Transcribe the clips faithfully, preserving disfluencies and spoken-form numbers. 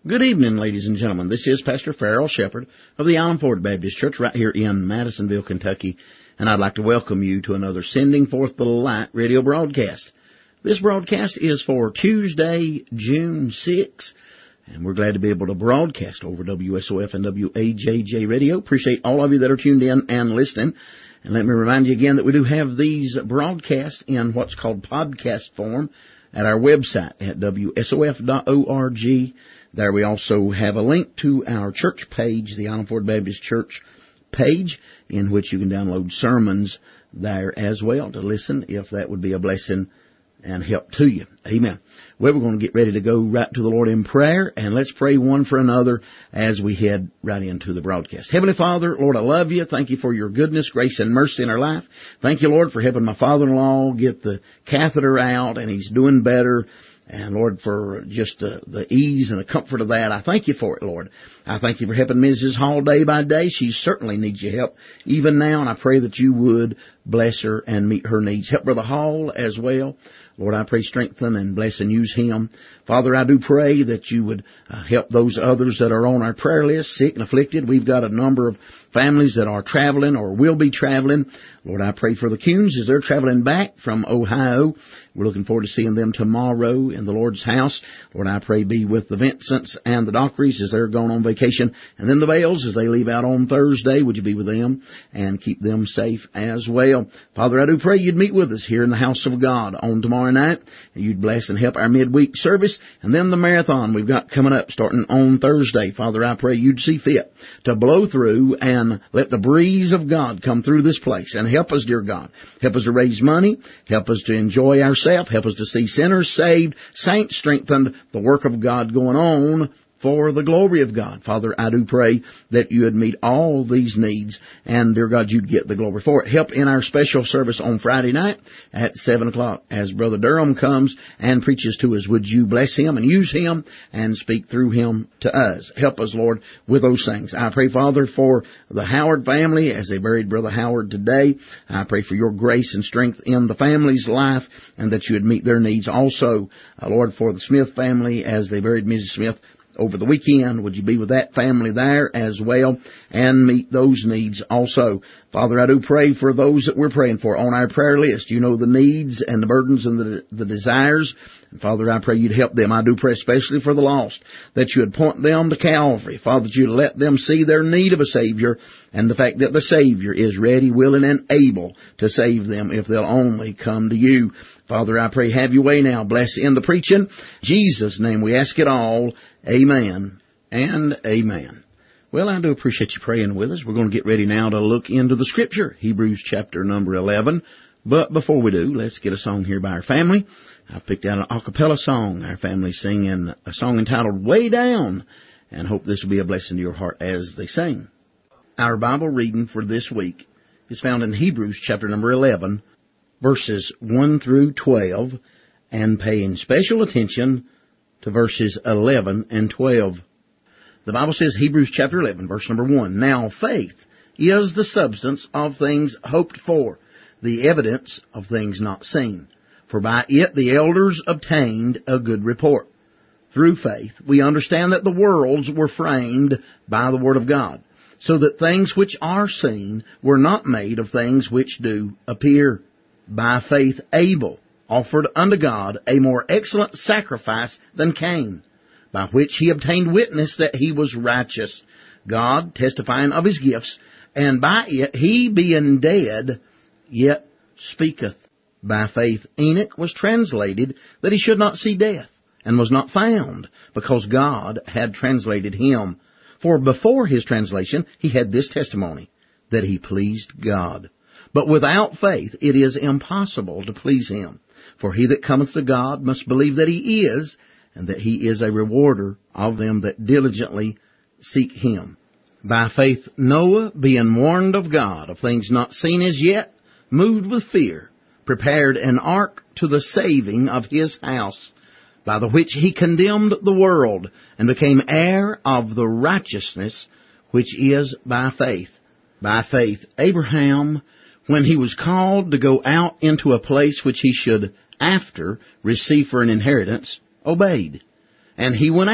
Good evening, ladies and gentlemen. This is Pastor Farrell Shepherd of the Island Ford Baptist Church right here in Madisonville, Kentucky, and I'd like to welcome you to another Sending Forth the Light radio broadcast. This broadcast is for Tuesday, June sixth, and we're glad to be able to broadcast over W S O F and W A J J Radio. Appreciate all of you that are tuned in and listening. And let me remind you again that we do have these broadcasts in what's called podcast form at our website at W S O F dot org. There we also have a link to our church page, the Island Ford Baptist Church page, in which you can download sermons there as well to listen, if that would be a blessing and help to you. Amen. Well, we're going to get ready to go right to the Lord in prayer, and let's pray one for another as we head right into the broadcast. Heavenly Father, Lord, I love you. Thank you for your goodness, grace, and mercy in our life. Thank you, Lord, for helping my father-in-law get the catheter out, and he's doing better. And, Lord, for just uh, the ease and the comfort of that, I thank you for it, Lord. I thank you for helping Missus Hall day by day. She certainly needs your help even now, and I pray that you would bless her and meet her needs. Help Brother Hall as well. Lord, I pray strengthen and bless and use him. Father, I do pray that you would uh, help those others that are on our prayer list, sick and afflicted. We've got a number of families that are traveling or will be traveling. Lord, I pray for the Kuhns as they're traveling back from Ohio. We're looking forward to seeing them tomorrow in the Lord's house. Lord, I pray be with the Vincents and the Dockeries as they're going on vacation. And then the Bales as they leave out on Thursday. Would you be with them and keep them safe as well? Father, I do pray you'd meet with us here in the house of God on tomorrow night. And you'd bless and help our midweek service. And then the marathon we've got coming up starting on Thursday. Father, I pray you'd see fit to blow through and let the breeze of God come through this place. And help us, dear God. Help us to raise money. Help us to enjoy ourselves. Help us to see sinners saved, saints strengthened, the work of God going on for the glory of God. Father, I do pray that you would meet all these needs, and, dear God, you'd get the glory for it. Help in our special service on Friday night at seven o'clock as Brother Durham comes and preaches to us. Would you bless him and use him and speak through him to us? Help us, Lord, with those things. I pray, Father, for the Howard family as they buried Brother Howard today. I pray for your grace and strength in the family's life and that you would meet their needs. Also, uh, Lord, for the Smith family as they buried Missus Smith over the weekend, would you be with that family there as well and meet those needs also. Father, I do pray for those that we're praying for on our prayer list. You know the needs and the burdens and the, the desires. And Father, I pray you'd help them. I do pray especially for the lost, that you would point them to Calvary. Father, that you'd let them see their need of a Savior and the fact that the Savior is ready, willing, and able to save them if they'll only come to you. Father, I pray have your way now. Bless in the preaching. In Jesus' name we ask it all. Amen and amen. Well, I do appreciate you praying with us. We're going to get ready now to look into the Scripture, Hebrews chapter number eleven. But before we do, let's get a song here by our family. I've picked out an a cappella song. Our family singing a song entitled Way Down, and hope this will be a blessing to your heart as they sing. Our Bible reading for this week is found in Hebrews chapter number eleven, verses one through twelve, and paying special attention to verses eleven and twelve. The Bible says, Hebrews chapter eleven, verse number one, Now faith is the substance of things hoped for, the evidence of things not seen. For by it the elders obtained a good report. Through faith we understand that the worlds were framed by the Word of God, so that things which are seen were not made of things which do appear. By faith Abel offered unto God a more excellent sacrifice than Cain, by which he obtained witness that he was righteous, God testifying of his gifts, and by it he being dead yet speaketh. By faith Enoch was translated that he should not see death, and was not found, because God had translated him. For before his translation he had this testimony, that he pleased God. But without faith it is impossible to please him. For he that cometh to God must believe that he is, and that he is a rewarder of them that diligently seek him. By faith Noah, being warned of God of things not seen as yet, moved with fear, prepared an ark to the saving of his house, by the which he condemned the world, and became heir of the righteousness which is by faith. By faith Abraham, when he was called to go out into a place which he should after receive for an inheritance, obeyed. And he went out,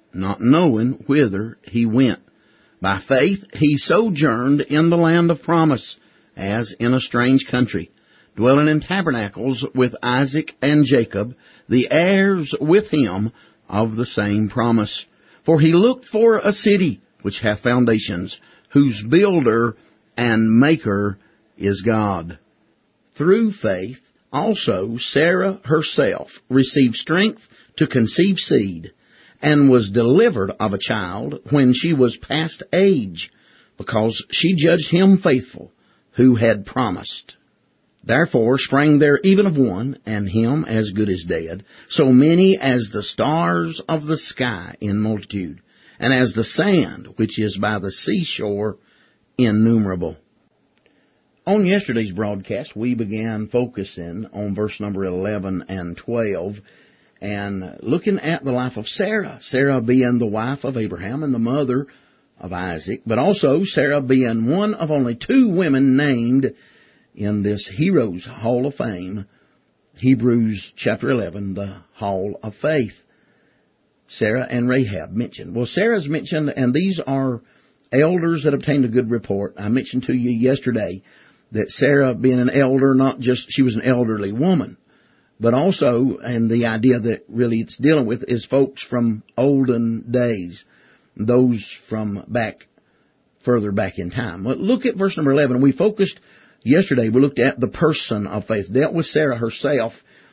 not knowing whither he went. By faith he sojourned in the land of promise, as in a strange country, dwelling in tabernacles with Isaac and Jacob, the heirs with him of the same promise. For he looked for a city which hath foundations, whose builder and maker is God. Through faith also Sarah herself received strength to conceive seed, and was delivered of a child when she was past age, because she judged him faithful who had promised. Therefore sprang there even of one, and him as good as dead, so many as the stars of the sky in multitude, and as the sand which is by the seashore innumerable. On yesterday's broadcast, we began focusing on verse number eleven and twelve, and looking at the life of Sarah, Sarah being the wife of Abraham and the mother of Isaac, but also Sarah being one of only two women named in this Heroes Hall of Fame, Hebrews chapter eleven, the Hall of Faith. Sarah and Rahab mentioned. Well, Sarah's mentioned, and these are elders that obtained a good report. I mentioned to you yesterday that Sarah being an elder, not just she was an elderly woman, but also, and the idea that really it's dealing with is folks from olden days, those from back, further back in time. Well, look at verse number eleven. We focused yesterday, we looked at the person of faith, dealt with Sarah herself.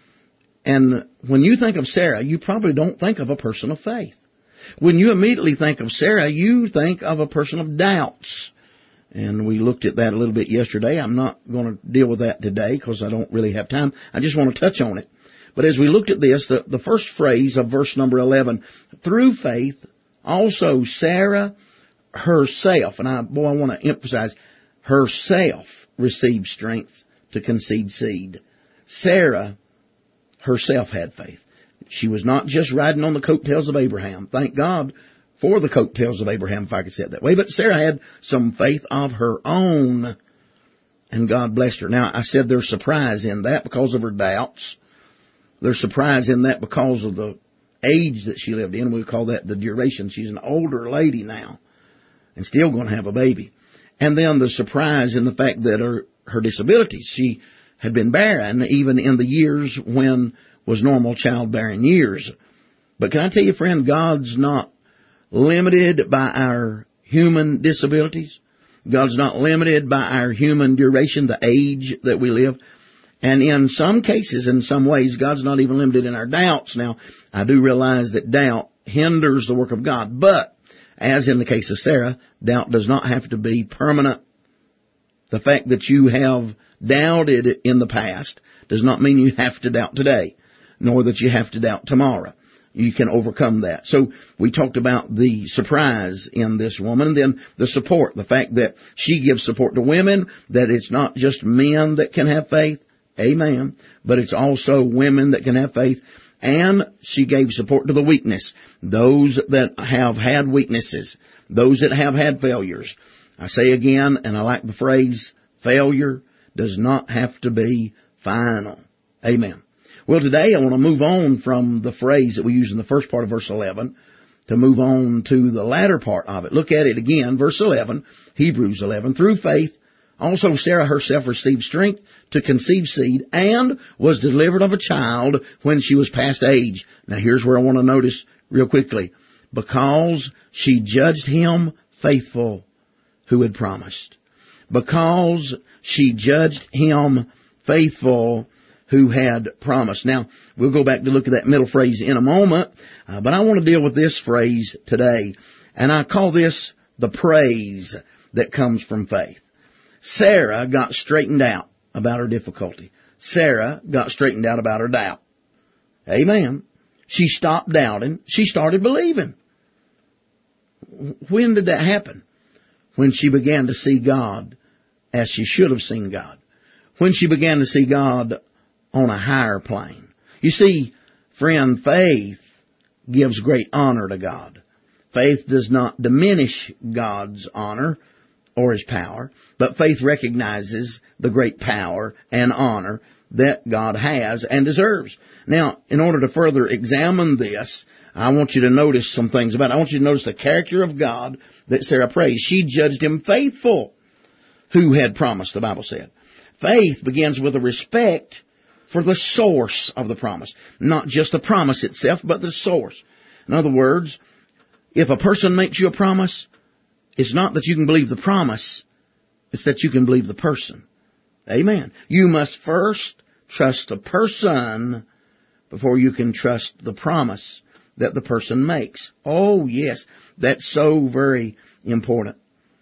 And when you think of Sarah, you probably don't think of a person of faith. When you immediately think of Sarah, you think of a person of doubts. And we looked at that a little bit yesterday. I'm not going to deal with that today because I don't really have time. I just want to touch on it. But as we looked at this, the, the first phrase of verse number eleven, through faith, also Sarah herself, and I, boy, I want to emphasize, herself received strength to conceive seed. Sarah herself had faith. She was not just riding on the coattails of Abraham. Thank God for the coattails of Abraham, if I could say it that way. But Sarah had some faith of her own, and God blessed her. Now, I said there's surprise in that because of her doubts. There's surprise in that because of the age that she lived in. We call that the duration. She's an older lady now and still going to have a baby. And then the surprise in the fact that her, her disabilities, she had been barren even in the years when was normal childbearing years. But can I tell you, friend, God's not limited by our human disabilities. God's not limited by our human duration, the age that we live. And in some cases, in some ways, God's not even limited in our doubts. Now, I do realize that doubt hinders the work of God. But, as in the case of Sarah, doubt does not have to be permanent. The fact that you have doubted in the past does not mean you have to doubt today, nor that you have to doubt tomorrow. You can overcome that. So we talked about the surprise in this woman, and then the support, the fact that she gives support to women, that it's not just men that can have faith, amen, but it's also women that can have faith. And she gave support to the weakness, those that have had weaknesses, those that have had failures. I say again, and I like the phrase, failure does not have to be final. Amen. Well, today I want to move on from the phrase that we use in the first part of verse eleven to move on to the latter part of it. Look at it again, verse eleven, Hebrews eleven. Through faith, also Sarah herself received strength to conceive seed and was delivered of a child when she was past age. Now here's where I want to notice real quickly. Because she judged him faithful who had promised. Because she judged him faithful who had promised. Now, we'll go back to look at that middle phrase in a moment, uh, but I want to deal with this phrase today, and I call this the praise that comes from faith. Sarah got straightened out about her difficulty. Sarah got straightened out about her doubt. Amen. She stopped doubting. She started believing. When did that happen? When she began to see God as she should have seen God. When she began to see God on a higher plane. You see, friend, faith gives great honor to God. Faith does not diminish God's honor or His power, but faith recognizes the great power and honor that God has and deserves. Now, in order to further examine this, I want you to notice some things about it. I want you to notice the character of God that Sarah praised. She judged him faithful who had promised, the Bible said. Faith begins with a respect for the source of the promise. Not just the promise itself, but the source. In other words, if a person makes you a promise, it's not that you can believe the promise, it's that you can believe the person. Amen. You must first trust the person before you can trust the promise that the person makes. Oh, yes, that's so very important.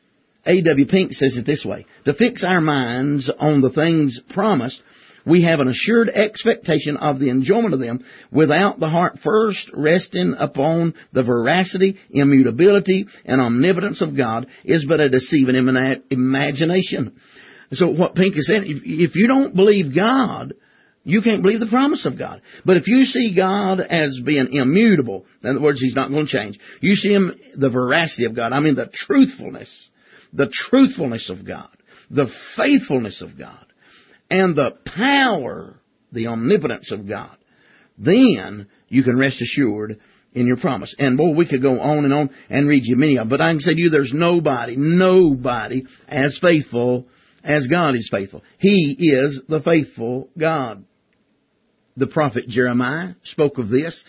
A W Pink says it this way: to fix our minds on the things promised, we have an assured expectation of the enjoyment of them without the heart first resting upon the veracity, immutability, and omnipotence of God is but a deceiving imagination. So what Pink is saying, if, if you don't believe God, you can't believe the promise of God. But if you see God as being immutable, in other words, He's not going to change, you see Him, the veracity of God, I mean the truthfulness, the truthfulness of God, the faithfulness of God, and the power, the omnipotence of God, then you can rest assured in your promise. And boy, we could go on and on and read you many of them, but I can say to you there's nobody, nobody as faithful as God is faithful. He is the faithful God. The prophet Jeremiah spoke of this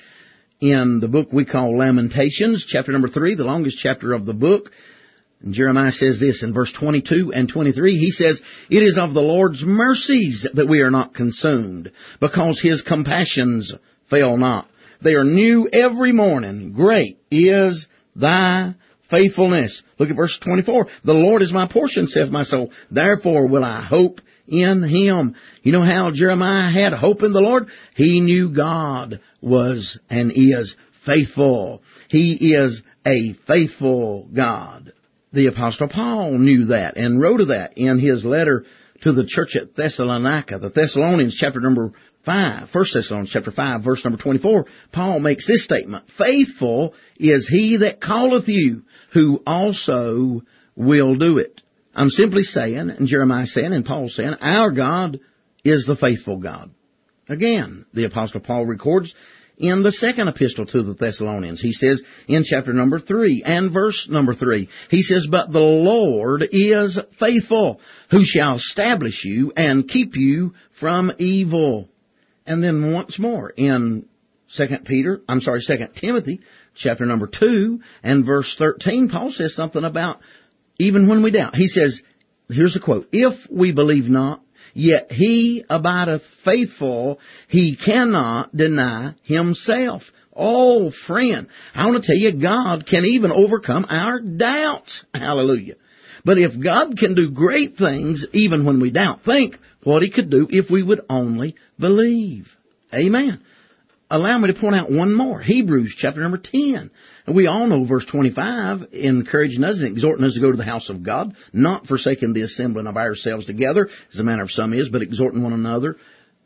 in the book we call Lamentations, chapter number three, the longest chapter of the book. And Jeremiah says this in verse twenty-two and twenty-three. He says, "It is of the Lord's mercies that we are not consumed, because His compassions fail not. They are new every morning. Great is Thy faithfulness." Look at verse twenty-four. "The Lord is my portion, saith my soul. Therefore will I hope in Him." You know how Jeremiah had hope in the Lord? He knew God was and is faithful. He is a faithful God. The Apostle Paul knew that and wrote of that in his letter to the church at Thessalonica, the Thessalonians chapter number five, First Thessalonians chapter five, verse number twenty-four. Paul makes this statement: "Faithful is He that calleth you, who also will do it." I'm simply saying, and Jeremiah saying, and Paul saying, our God is the faithful God. Again, the Apostle Paul records in the second epistle to the Thessalonians. He says in chapter number three and verse number three, he says, "But the Lord is faithful, who shall establish you and keep you from evil." And then once more in Second Peter, I'm sorry, Second Timothy, chapter number two and verse thirteen, Paul says something about even when we doubt. He says, here's a quote: "If we believe not, yet He abideth faithful, He cannot deny Himself." Oh, friend, I want to tell you, God can even overcome our doubts. Hallelujah. But if God can do great things even when we doubt, think what He could do if we would only believe. Amen. Allow me to point out one more. Hebrews chapter number ten. And we all know verse twenty-five, encouraging us and exhorting us to go to the house of God, not forsaking the assembling of ourselves together, as the manner of some is, but exhorting one another,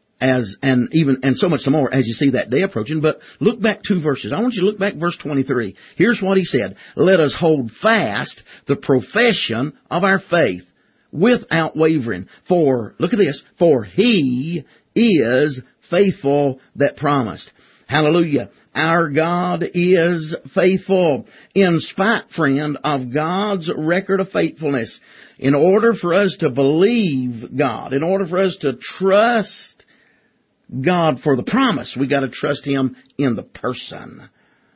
as and even and so much the more as you see that day approaching. But look back two verses. I want you to look back verse twenty-three. Here's what he said: "Let us hold fast the profession of our faith without wavering. For," look at this, "for He is faithful that promised." Hallelujah. Our God is faithful. In spite, friend, of God's record of faithfulness, in order for us to believe God, in order for us to trust God for the promise, we got to trust Him in the person.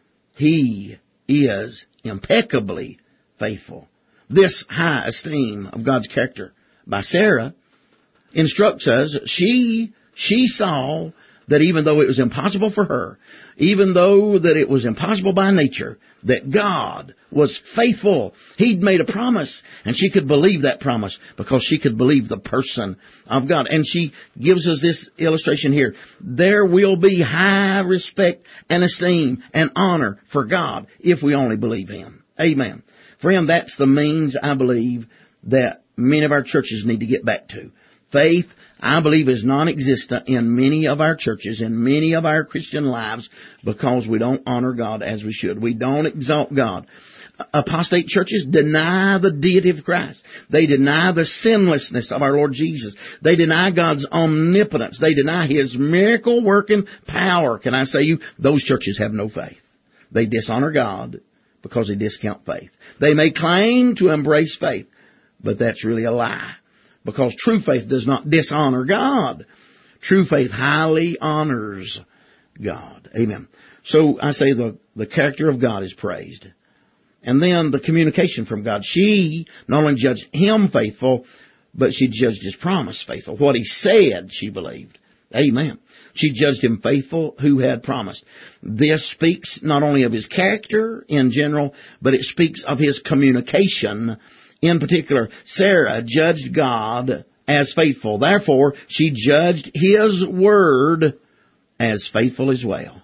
He is impeccably faithful. This high esteem of God's character by Sarah instructs us. She, she saw that even though it was impossible for her, even though that it was impossible by nature, that God was faithful. He'd made a promise, and she could believe that promise because she could believe the person of God. And she gives us this illustration here. There will be high respect and esteem and honor for God if we only believe Him. Amen. Friend, that's the means, I believe, that many of our churches need to get back to. Faith, I believe, is non-existent in many of our churches, in many of our Christian lives, because we don't honor God as we should. We don't exalt God. apostate churches deny the deity of Christ. They deny the sinlessness of our Lord Jesus. They deny God's omnipotence. They deny His miracle-working power. Can I say you, those churches have no faith. They dishonor God because they discount faith. They may claim to embrace faith, but that's really a lie, because true faith does not dishonor God. True faith highly honors God. Amen. So I say the, the character of God is praised. And then the communication from God. She not only judged Him faithful, but she judged His promise faithful. What He said, she believed. Amen. She judged Him faithful who had promised. This speaks not only of His character in general, but it speaks of His communication in particular. Sarah judged God as faithful. Therefore, she judged His word as faithful as well.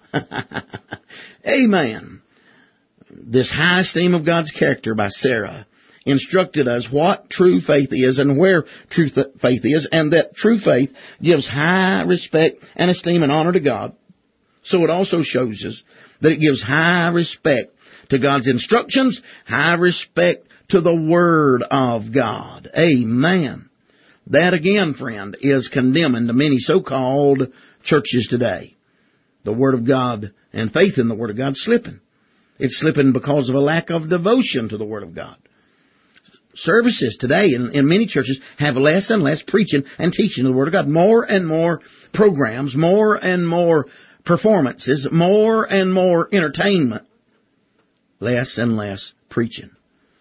Amen. This high esteem of God's character by Sarah instructed us what true faith is and where true th- faith is, and that true faith gives high respect and esteem and honor to God. So it also shows us that it gives high respect to God's instructions, high respect to the Word of God. Amen. That again, friend, is condemning to many so-called churches today. The Word of God and faith in the Word of God slipping. It's slipping because of a lack of devotion to the Word of God. Services today in, in many churches have less and less preaching and teaching of the Word of God. More and more programs, more and more performances, more and more entertainment. Less and less preaching.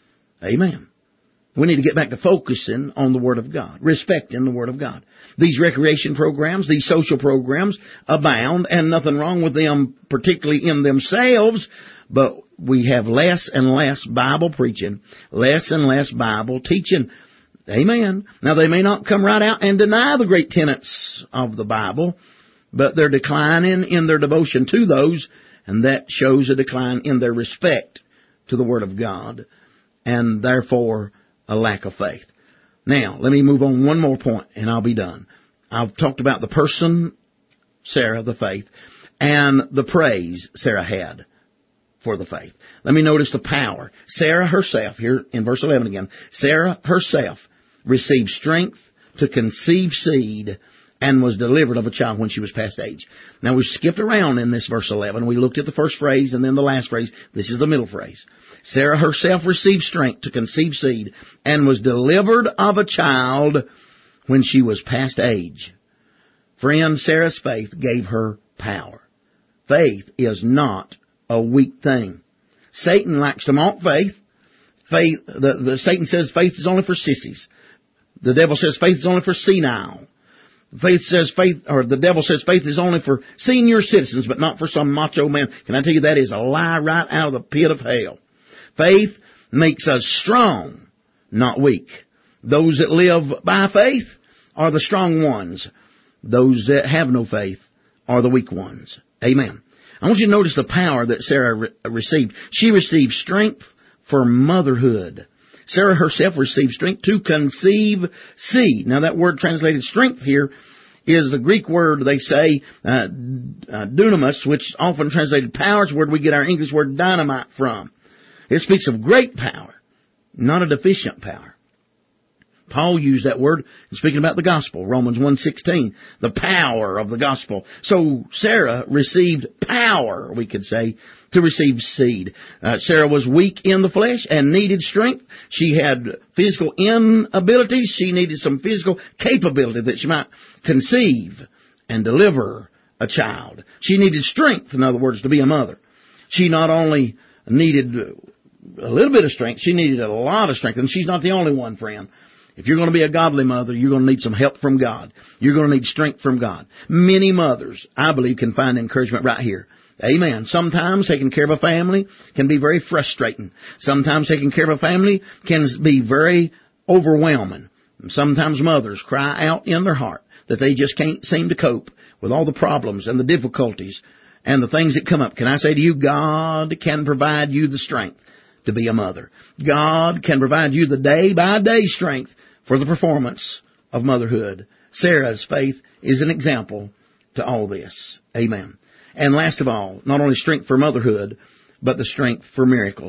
Amen. We need to get back to focusing on the Word of God, respecting the Word of God. These recreation programs, these social programs abound, and nothing wrong with them particularly in themselves, but we have less and less Bible preaching, less and less Bible teaching. Amen. Now, they may not come right out and deny the great tenets of the Bible, but they're declining in their devotion to those, and that shows a decline in their respect to the Word of God, and therefore a lack of faith. Now, let me move on one more point, and I'll be done. I've talked about the person, Sarah, the faith, and the praise Sarah had for the faith. Let me notice the power. Sarah herself, here in verse eleven again, Sarah herself received strength to conceive seed and was delivered of a child when she was past age. Now, we skipped around in this verse eleven. We looked at the first phrase and then the last phrase. This is the middle phrase. Sarah herself received strength to conceive seed and was delivered of a child when she was past age. Friend, Sarah's faith gave her power. Faith is not a weak thing. Satan likes to mock faith. Faith, the, the Satan says faith is only for sissies. The devil says faith is only for senile. Faith says faith, or the devil says faith is only for senior citizens, but not for some macho man. Can I tell you that is a lie right out of the pit of hell. Faith makes us strong, not weak. Those that live by faith are the strong ones. Those that have no faith are the weak ones. Amen. I want you to notice the power that Sarah re- received. She received strength for motherhood. Sarah herself received strength to conceive seed. Now that word translated strength here is the Greek word, they say, uh, uh, dunamis, which is often translated power. It's where we get our English word dynamite from. It speaks of great power, not a deficient power. Paul used that word in speaking about the gospel, Romans one sixteen, the power of the gospel. So Sarah received power, we could say, to receive seed. Uh, Sarah was weak in the flesh and needed strength. She had physical inabilities. She needed some physical capability that she might conceive and deliver a child. She needed strength, in other words, to be a mother. She not only needed a little bit of strength, she needed a lot of strength. And she's not the only one, friend. If you're going to be a godly mother, you're going to need some help from God. You're going to need strength from God. Many mothers, I believe, can find encouragement right here. Amen. Sometimes taking care of a family can be very frustrating. Sometimes taking care of a family can be very overwhelming. Sometimes mothers cry out in their heart that they just can't seem to cope with all the problems and the difficulties and the things that come up. Can I say to you, God can provide you the strength to be a mother. God can provide you the day-by-day strength for the performance of motherhood. Sarah's faith is an example to all this. Amen. And last of all, not only strength for motherhood, but the strength for miracles.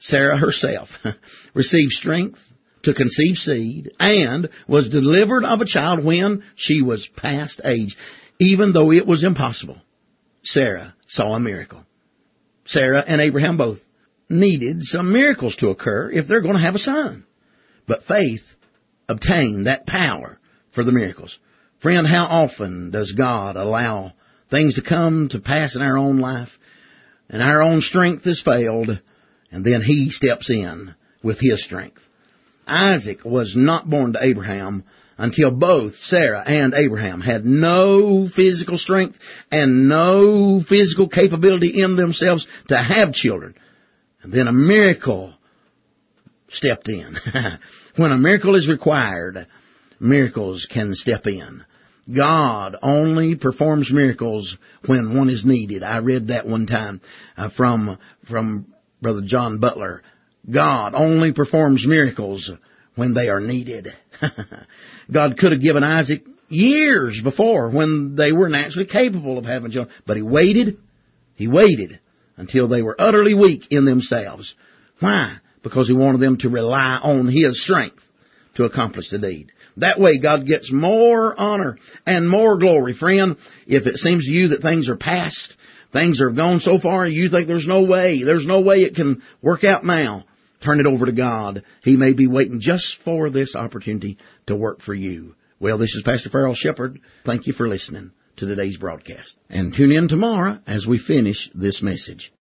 Sarah herself received strength to conceive seed and was delivered of a child when she was past age. Even though it was impossible, Sarah saw a miracle. Sarah and Abraham both needed some miracles to occur if they're going to have a son. But faith obtained that power for the miracles. Friend, how often does God allow things to come to pass in our own life, and our own strength has failed, and then He steps in with His strength? Isaac was not born to Abraham until both Sarah and Abraham had no physical strength and no physical capability in themselves to have children. And then a miracle stepped in. When a miracle is required, miracles can step in. God only performs miracles when one is needed. I read that one time uh, from from Brother John Butler. God only performs miracles when they are needed. God could have given Isaac years before when they were naturally capable of having children. But He waited. He waited until they were utterly weak in themselves. Why? Because He wanted them to rely on His strength to accomplish the deed. That way God gets more honor and more glory. Friend, if it seems to you that things are past, things are gone so far, you think there's no way, there's no way it can work out now, turn it over to God. He may be waiting just for this opportunity to work for you. Well, this is Pastor Farrell Shepherd. Thank you for listening to today's broadcast. And tune in tomorrow as we finish this message.